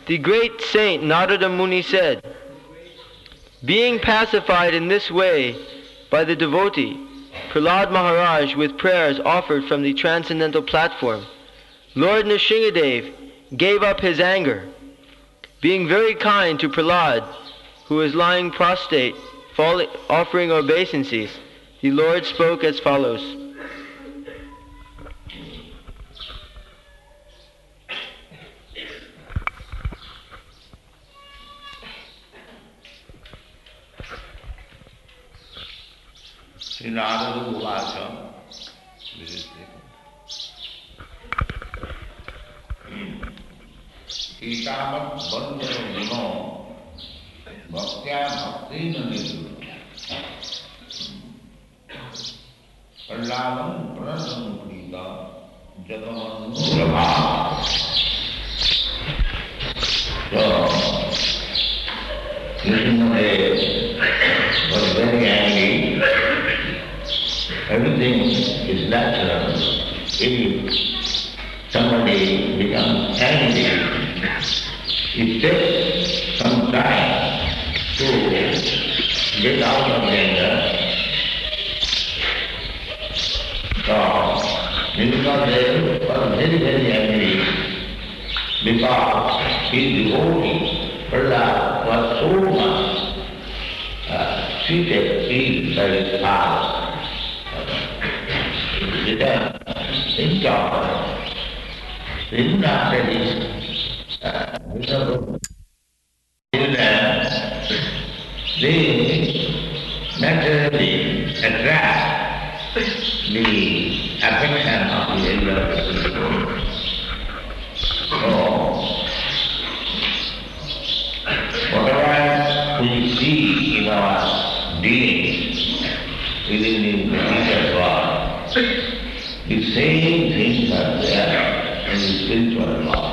The great saint Narada Muni said, being pacified in this way by the devotee, Prahlad Maharaj, with prayers offered from the transcendental platform, Lord Nrsingadev gave up his anger. Being very kind to Prahlad, who was lying prostrate, offering obeisances, the Lord spoke as follows. Sri Narada Uvacha, Itamat Bandhana Guno, Bhaktya Bhaktina Nidhu, Prahladan Pranam Prita, Jagaman Prabha. So, Nrsingadev was very angry. Everything is natural. If somebody becomes angry, it takes some time to get out of anger. So, Nrsingadev was very, very angry because his devotee, Prahlad, was so much treated by his father. Think of even after this illness, they naturally attract the affection of the elder people. So, whatever we see in our dealings within the material world, the same things are there in the spiritual world.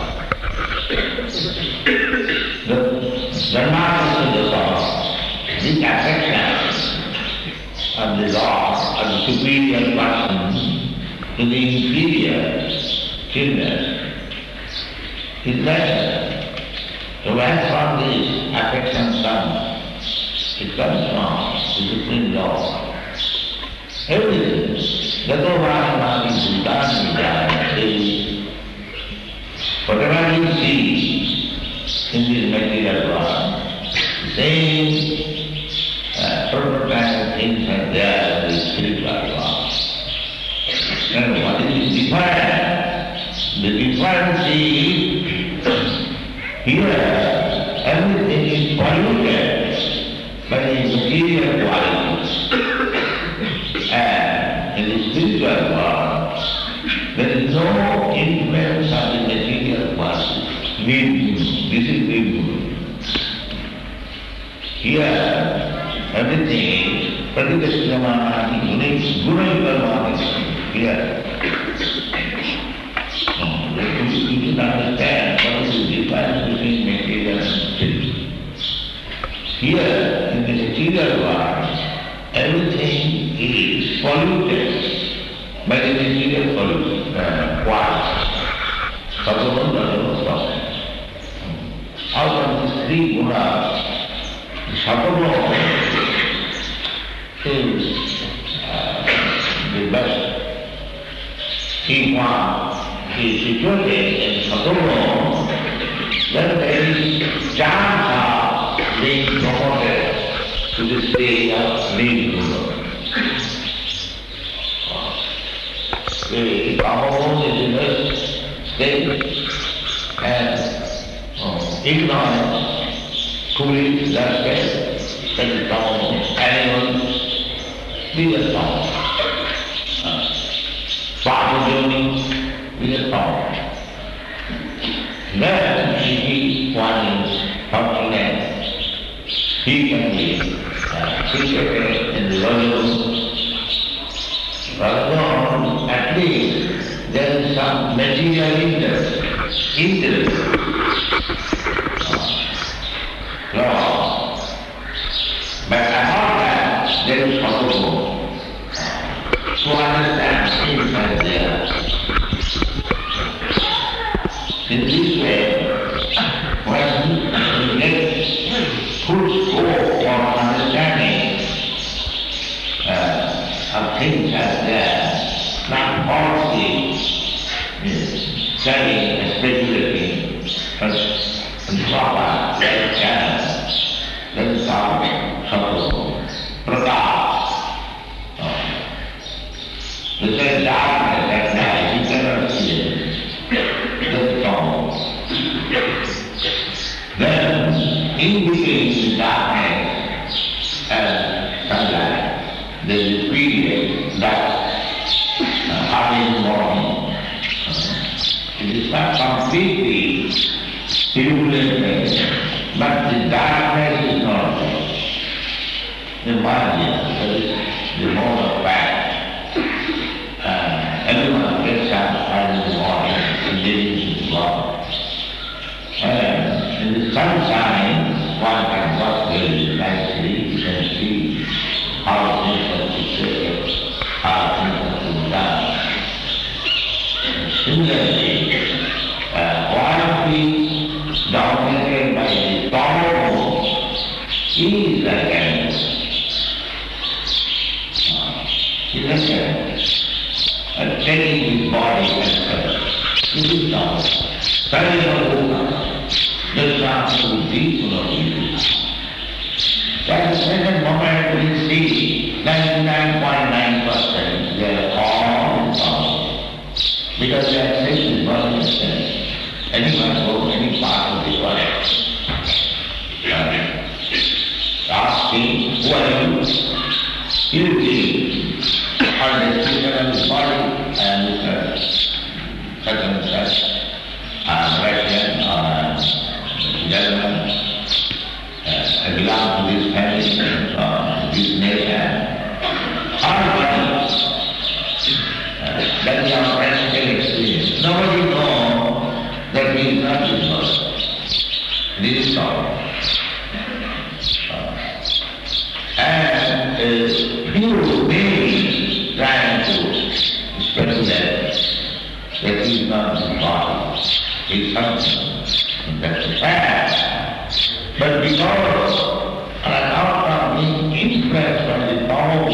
The dharma of the Lord, the affection of the Lord, of the superior person to the inferior children is lesser. So where from this affection comes? It comes from the Supreme Lord. Everything. Gato Vahana is done whatever you see in this material world, the same prototype things are there in the spiritual world. And what is different? The difference is here everything is polluted by the material qualities. And in the spiritual world, there is no influence of the material qualities. This is Nirguna. Here, everything is Pratikasamana, unique Guna. Here. You should understand what is the difference between material and spiritual. Here, in the material world, everything is polluted by the material pollution, qualities. Out of these three gunas, the Sattva is the best. If one is situated in Sattva, then there is chance of being promoted to the stage of Nirguna. The hormone is in this state and ignorance, foolish, respect, that is hormone, animals, these are hormone. Body these are hormone. Then if one is fortunate, he can be situated in the world. But at least there is some material interest. No. But apart that, there is possible to understand inside there. In this way, when studying and speculating and proper channel, then some prakash. The same darkness at night, you cannot see it. That's all. Then, in between the darkness and sunlight, there is a period that early in the morning. It is not completely illuminated, but the darkness is not there. Imagine, that is the moment back. Everyone gets up early in the morning and lives his work. And in the sunshine, one can watch very nicely, you can see how things are situated, how things are done. Similarly, one is dominated by the power, he is like an taking his body as it is not. Studying of Buddha, the transfer will be full of evil. At the second moment we see 99.9% they are all power. Because they are taking body as anyone goes any part of the body. Asking, who are you? You will be on the speaker of the body and such and such. Russian or German, I belong to this family, or this nation. All bodies. That is our practical experience. Nobody knows that he is not this person. This is all. And few may try to speculate that he is not the body. He is something. That's a fact. But because on account of being influenced by the power,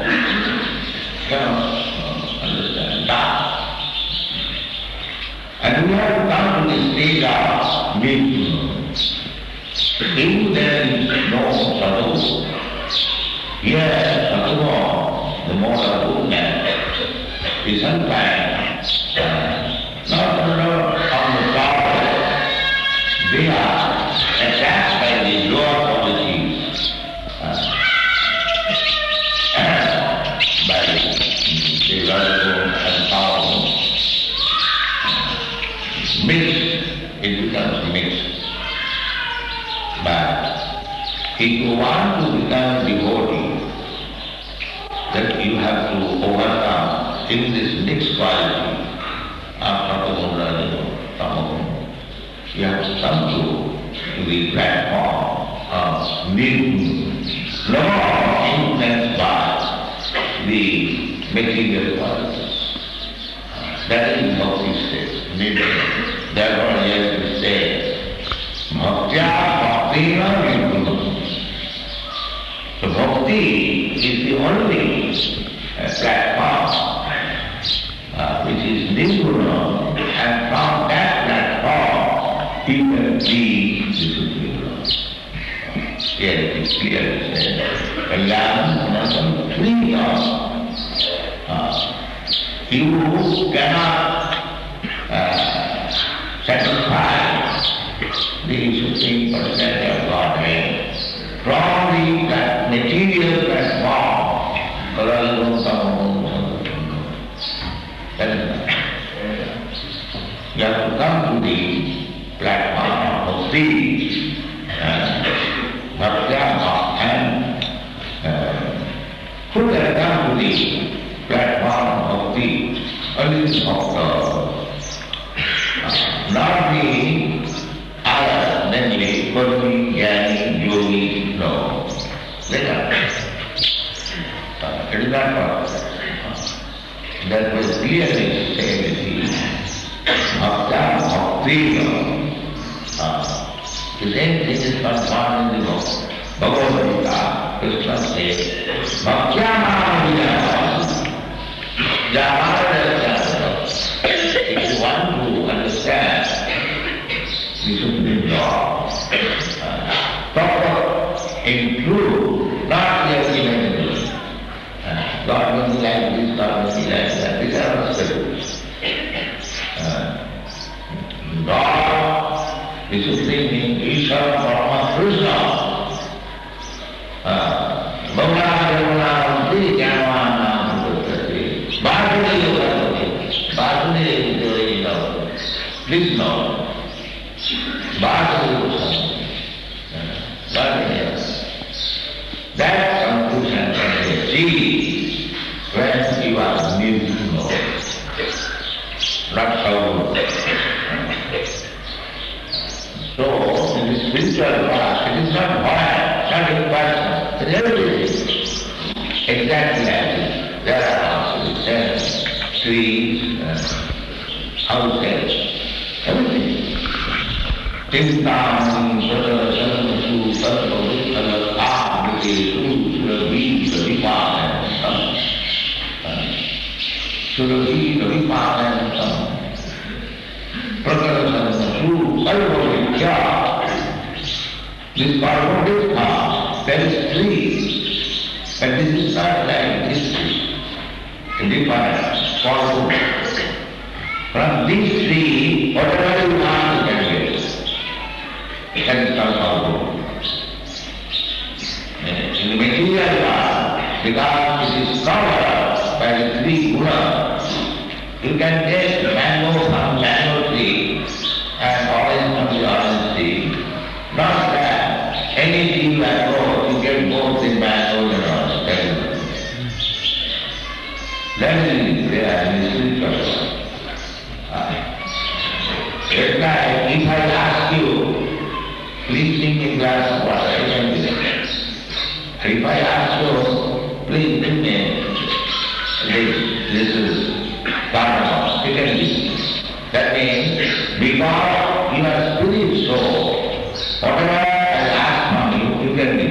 cannot understand that. And we have come to the stage of being. If there is no sadhu, yes, sadhu, the mode of goodness, is sometimes not on the power. They are attached by the lower qualities, by the valuable and powerful. Mixed, it becomes mixed. But if you want to become devotee, then you have to overcome in this mixed quality of you have to come to the platform of being not influenced by the material qualities. That is bhakti state. Therefore, he has to say, bhaktya bhaktina nirguna. So bhakti is the only platform which is nirguna, and from that platform he can be the Supreme. Here it is clearly said, Kalyanam free of he who cannot satisfy the Supreme Personality of Godhead from the material platform, you have to come to the platform of bhakti, and who can come to the platform of bhakti? Only the bhakta. Not the other, namely Purvi, Jnani, Yogi, no. They are. It is not possible. That was clearly said Bhakta Bhakti. The same thing is not found in the book. Bhagavad Gita, Krishna says, Bhaktya Mahavira. It's one who understands the Supreme Lord. Proper, improve, not just imaginary. God will be like this, God will be like that. These are not spirits. God, the Supreme Being, Ishvara, Parama, Krishna. Please know, that conclusion can be achieved when you are new to know, not so. So, in the spiritual path, it is not one, not impersonal, it is everything. Exactly as it. There are houses, trees, houses, everything. Tintam, Sadasan, Sadasan, Ahmiti, Suravi, Suravipan, Suravi, Suravipan, Prakarasan, Sarvavitya. This Parvaditha, there is tree, but this is not like this tree. Different, Parvaditha. From this tree, whatever you want, you can get. That is not Parvaditha. In the material world, because it is covered by the three gunas, you can take mango from mango tree and orange from the orange tree. Not that any tree mango, you get both the mango and orange. That is there in the spiritual world. It's like if I ask you, please drink a glass of water, you can do that. If I ask you, please bring me this is Dharma, you can do it. That means, because you are spirit soul, whatever I ask from you, you can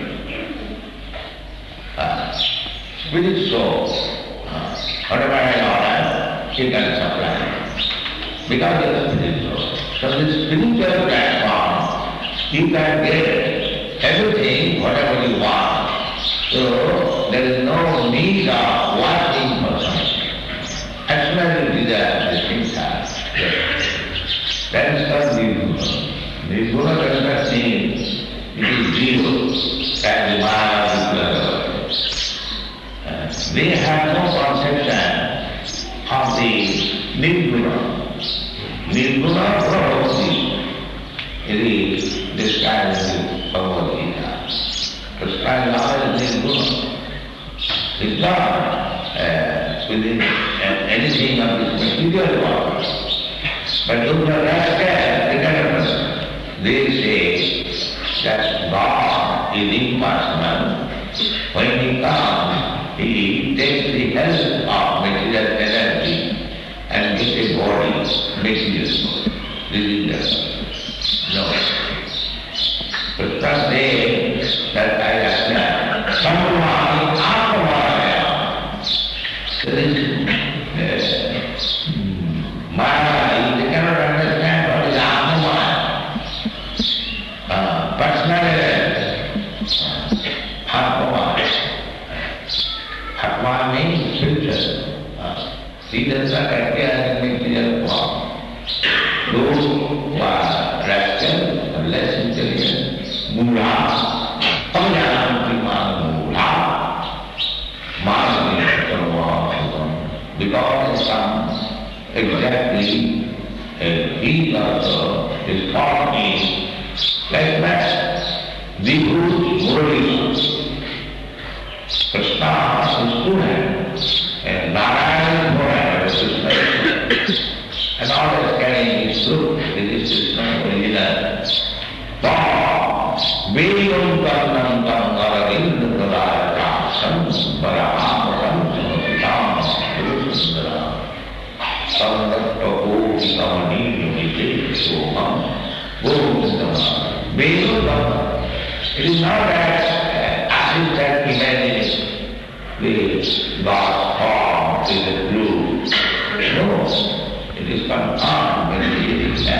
do. Spirit soul, whatever I order, you can supply. Because you are spirit soul. So this spiritual platform, you can get everything, whatever you want. So there is no need of wanting for something. As soon as you desire, the things are there. That is called Nirguna. Nirguna does not mean it is zero, as the Maya. They have no conception of the Nirguna. Nirguna Brahmati. It is described in Bhagavad Gita. Described as Nirguna. It's not within anything of this material world. But those are rascals, they say that God is impersonal. When He comes, He takes the help of material energy and makes a body, makes this is no. But some say that I understand. Someone Atmavaya. There is Maya, they cannot understand what is Atmavaya. Personality, Atmavaya. Atma means spiritual. He does not appear in material form. Those who are rascal, less intelligent, mula, because it comes exactly he also is taught me like that. Vibhuti Murali, Krishna is student, and Narayana Murali is Krishna. And always carrying his fruit, this is Krishna original. God, Vedam Karnam Tangaravindra Pradaya Sam Paraham Sam Sundara Sandatta Samani Vijay Soham Gopindama Vedam. It is not as if that imagination with God's form is a blue. No, it is confirmed when it is sense.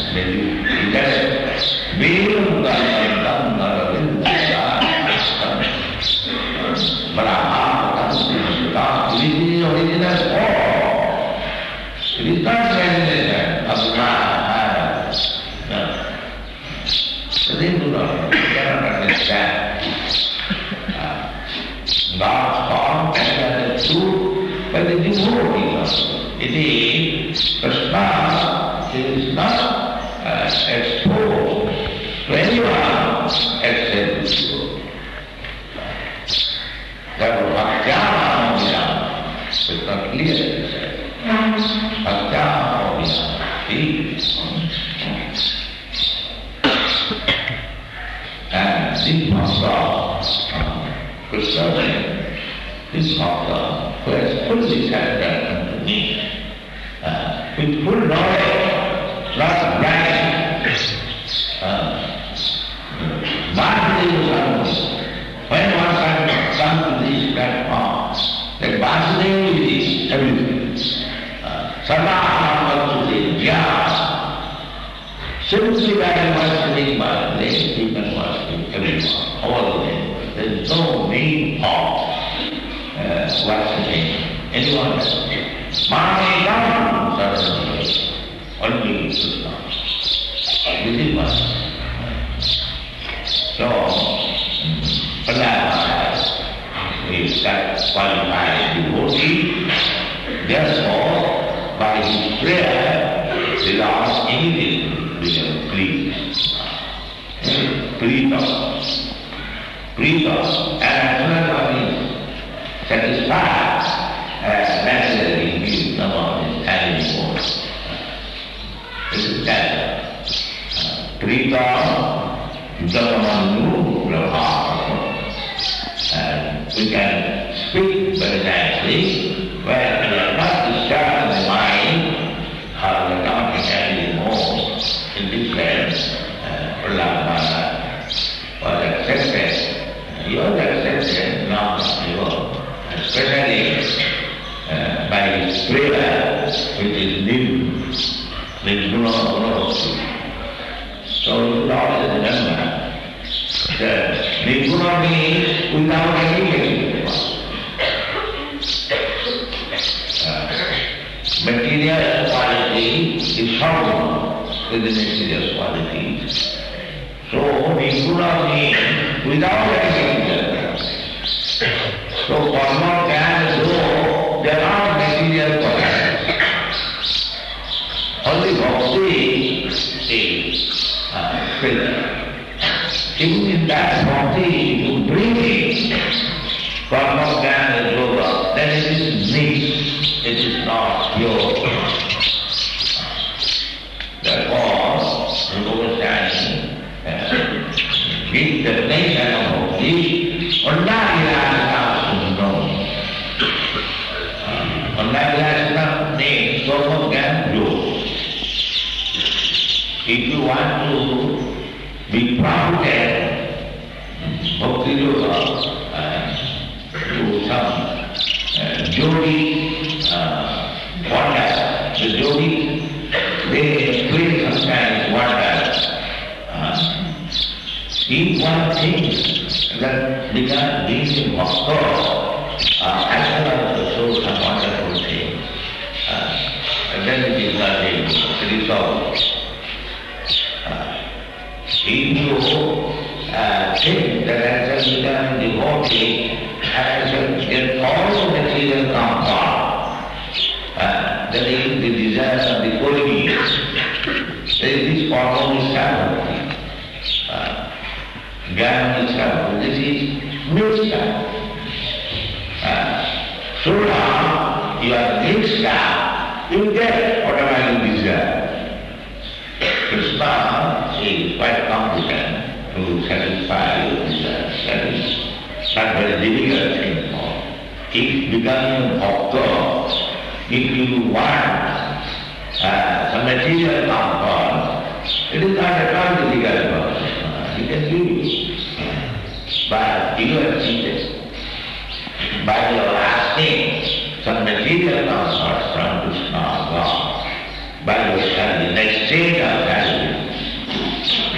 By your study, in exchange of value,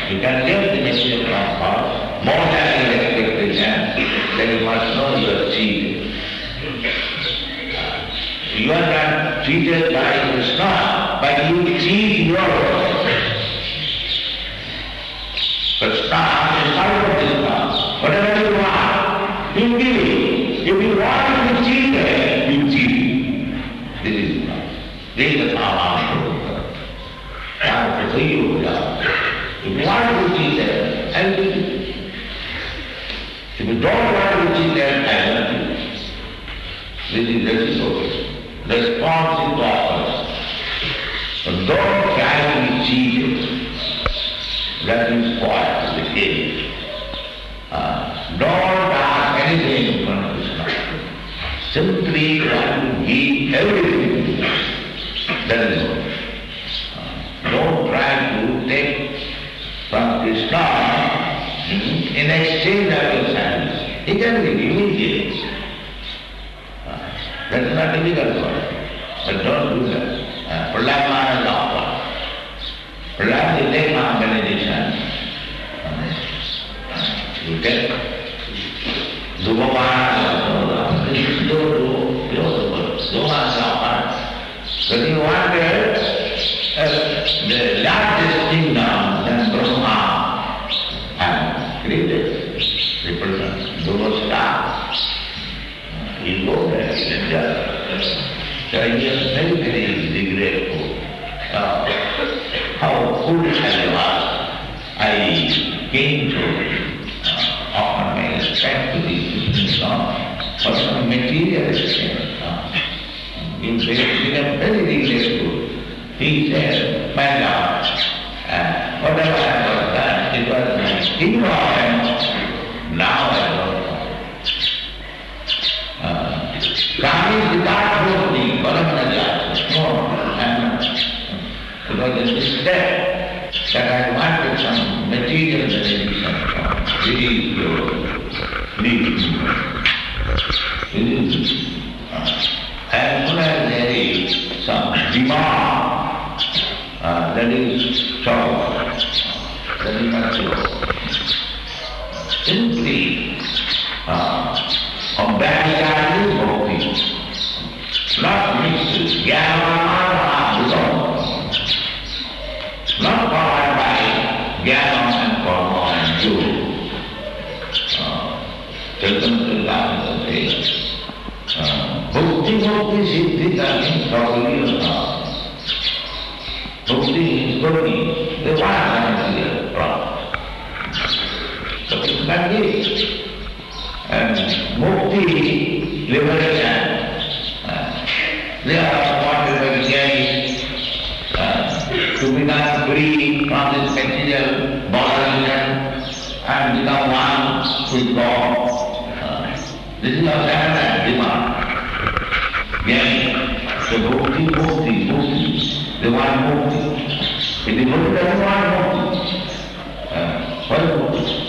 You can get the message from her more than your expectation, then you must know you are cheated. You are not cheated by Krishna, but you cheat yourself. Krishna is part of Krishna. Whatever you want, he will give you. If you want to be cheated, you cheat. This is the power. If you want to be cheated, I will give you. If you don't want to be cheated, I will give you. This is reciprocal. Response is proper. So don't try to be cheated. That will spoil the game. Don't ask anything from Krishna. Simply try to give everything. That is all. Don't try to take from Krishna in exchange of your service. He can give you immediately. That's not difficult for us. But don't do that. Prahlad Maharaj offered. Prahlad will take my benediction. You take Dhruva Maharaj, this is Dhruva Maharaj. But he wanted the largest kingdom than Brahma and created the person, Dhruva star. He go there, he enjoy. So he is very, very grateful. How foolish I was. I came to offer my respect to these people for some material respect. He became very grateful. He said, my Lord, whatever I was done, it was my ignorance. Now I don't know. Kami without moving, Paramanaja, no, I'm not. Because it is there that I wanted some material benediction from these needs. As soon as there is some demand, that is trouble, that is not so. Simply, abandon bhakti, not mixed, jnana not powered by jnana and karma and yoga. Chaitanya says, bhakti siddhi karni pravadiyana. Bhakti is burning, the one material product. So it's like this. And mukti, liberation, they are wanted by Jnani to become free from this material body and become one with God. This is our standard demand. Jnani, so mukti, they want mukti. If the mukti doesn't want mukti, what is mukti?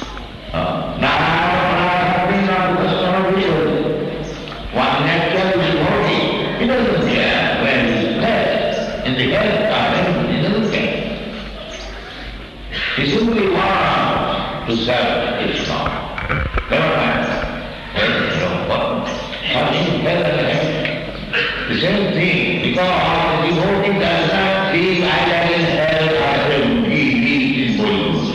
One natural is working, he doesn't care when he's blessed. In the health garden, he doesn't care. He simply wants to serve Krishna. Never mind whether it's what in heaven. The same thing, because the devotee does not feel I am in hell, I will be in Bollywood.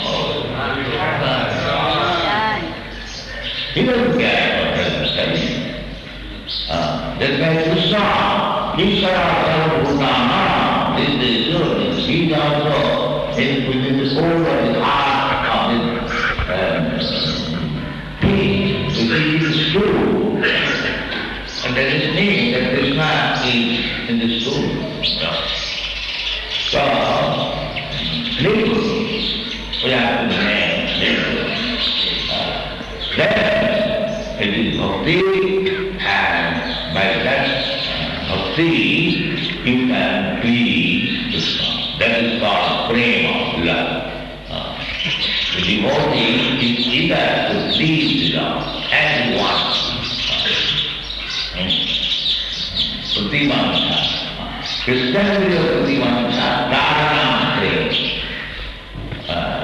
He doesn't care what heaven says. That's why Krishna, Ishvara Bhutana, this is good. He is also within the soul of his heart, of his peace, which is true. And that is meaning that Krishna is in the soul. So, little, we have to name then it is bhakti, and by that bhakti you can please Krishna. That is called prema, love. The devotee is eager to please Lord as he wants. Pratimansa. Christianity of Pratimansa, Dharanam prema.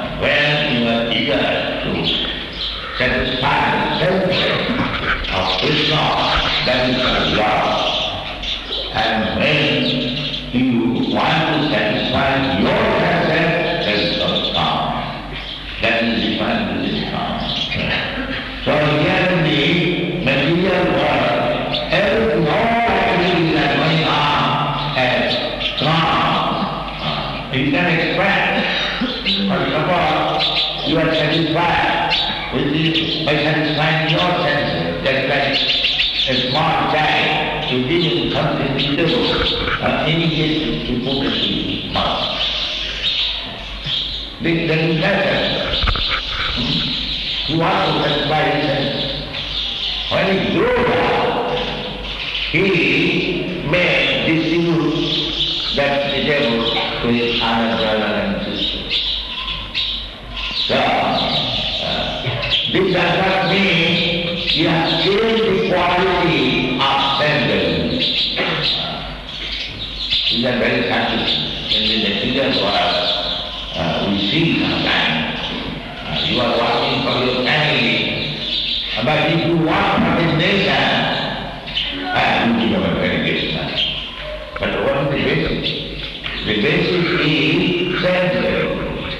eager to satisfy the sense of Krishna, that is the love. And when you want to satisfy your sense, that is the calm. That is defined as the calm. So here in the material world, everything, all activities are going on as calm. You can express. For example, you are satisfied with this by satisfying your senses. That's like a small child who didn't come to the table, immediately to put it in his mouth. This doesn't matter. You want to satisfy his senses. When he grows up, he may distribute that vegetable to his other brother and sister. So, this does not mean you have changed the quality of senses. These are very subtle. In the material world, we see sometimes you are working for your family, but if you work for this nation, you become a very great man. But what is the basis? The basis is sense.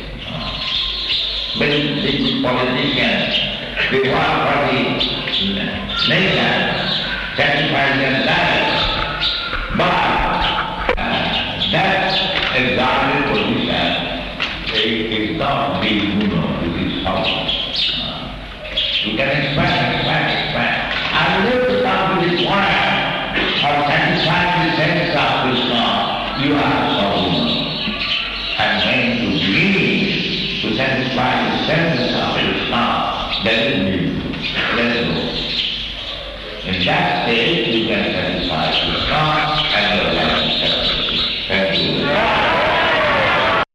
When these politicians, they work for the nation, sacrifice their lives, but that exalted position is not the Guna, it is false. You can expand. Unless you come to this point of satisfying the sense of Krishna, you are so. And when you begin to satisfy the sense of Krishna, that is me. Let's go. In that state, you can satisfy Krishna